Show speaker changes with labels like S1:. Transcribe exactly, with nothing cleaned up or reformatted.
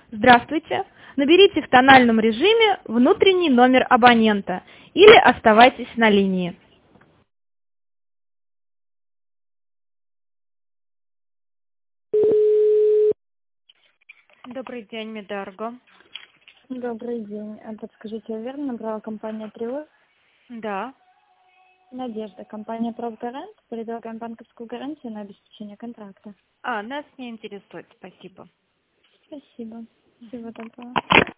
S1: Здравствуйте. Наберите в тональном режиме внутренний номер абонента или оставайтесь на линии. Добрый день, Медарго.
S2: Добрый день. А подскажите, я верно набрала компания Трио?
S1: Да.
S2: Надежда. Компания Профгарант. Предлагаем банковскую гарантию на обеспечение контракта.
S1: А, нас не интересует, спасибо.
S2: Спасибо. Всего доброго.